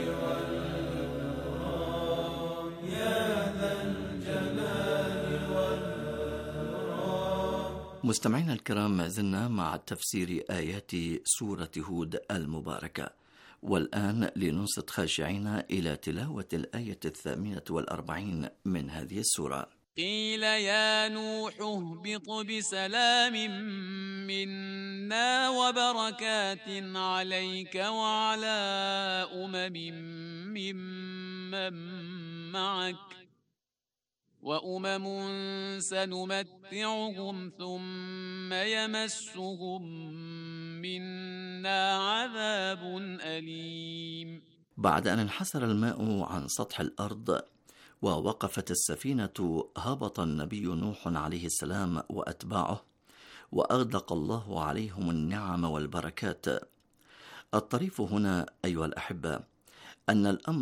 والإكرام يا ذا الجلال والإكرام. مستمعينا الكرام، ما زلنا مع تفسير آيات سورة هود المباركة، والآن لننصت خاشعين إلى تلاوة الآية 48 من هذه السورة. قيل يا نوح اهبط بسلام منا وبركات عليك وعلى ممن معك وأمم سنمتعهم ثم يمسهم منا عذاب أليم. بعد أن انحسر الماء عن سطح الأرض ووقفت السفينة، هبط النبي نوح عليه السلام وأتباعه، وأغدق الله عليهم النعم والبركات. الطريف هنا أيها الأحبة أن الأمر